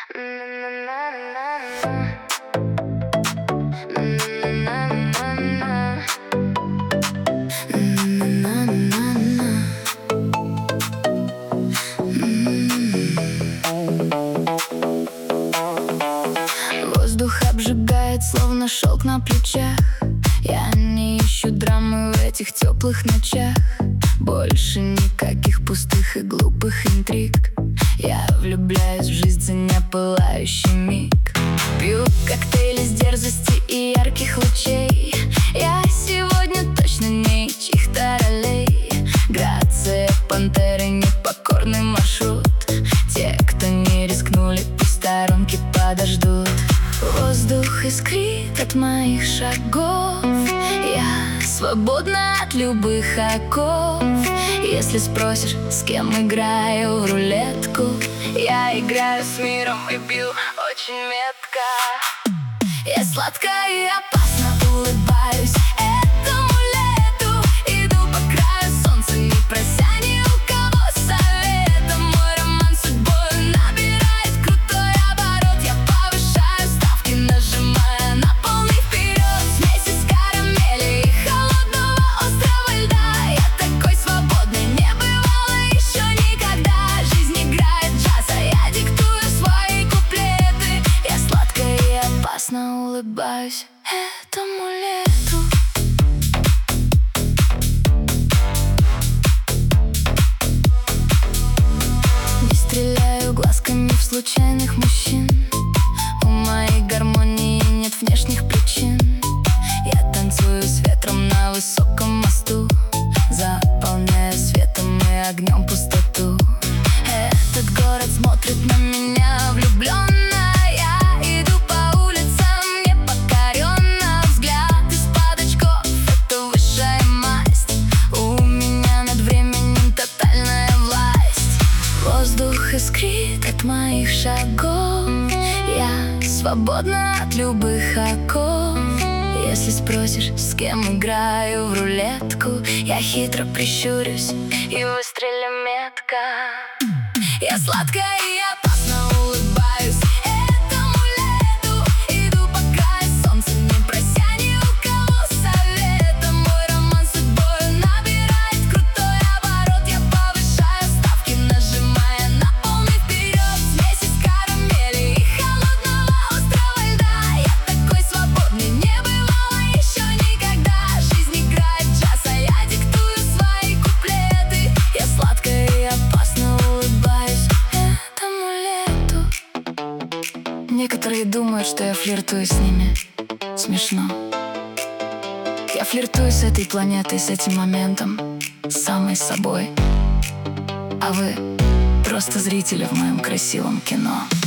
Воздух обжигает, словно шелк на плечах. Я не ищу драмы в этих теплых ночах. Больше никаких пустых и глупых интриг. Я влюбляюсь в жизнь за непылающий миг. Пью коктейли с дерзости и ярких лучей. Я сегодня точно не чьих-то ролей. Грация пантеры, непокорный маршрут. Те, кто не рискнули, пусть сторонки подождут. Воздух искрит от моих шагов. Я свободна от любых оков. Если спросишь, с кем играю в рулетку, я играю с миром и бью очень метко. Я сладко и опасно улыбаюсь этому лету. Иду по краю солнца, не прося ни у кого совета. Мой роман с судьбой набирает крутой оборот. Я повышаю ставки, нажимая на полный вперед. Смесь из карамели и холодного острого льда. Я такой свободный, не бывало еще никогда. Жизнь играет джаз, а я диктую свои куплеты. Я сладко и опасно улыбаюсь этому лету. Не стреляю глазками в случайных мужчин. У моей гармонии нет внешних причин. Я танцую с ветром на высоком мосту, заполняя светом и огнем пустоту. Этот город смотрит на меня влюбленно. Я иду по улицам непокоренно. Взгляд из-под очков — это высшая масть. У меня над временем тотальная власть. Воздух искрит от моих шагов. Я свободна от любых оков. Если спросишь, с кем играю в рулетку, я хитро прищурюсь и выстрелю метко. Я сладко и опасно улыбаюсь этому лету. Иду по краю солнца, не прося ни у кого совета. Мой роман с судьбой набирает крутой оборот. Я повышаю ставки, нажимая на полный вперед. Смесь из карамели и холодного острого льда. Я такой свободный, не бывало еще никогда. Жизнь играет джаз, а я диктую свои куплеты. Я сладко и опасно улыбаюсь этому лету. Некоторые думают, что я флиртую с ними. Смешно. Я флиртую с этой планетой, с этим моментом, с самой собой. А вы просто зрители в моем красивом кино.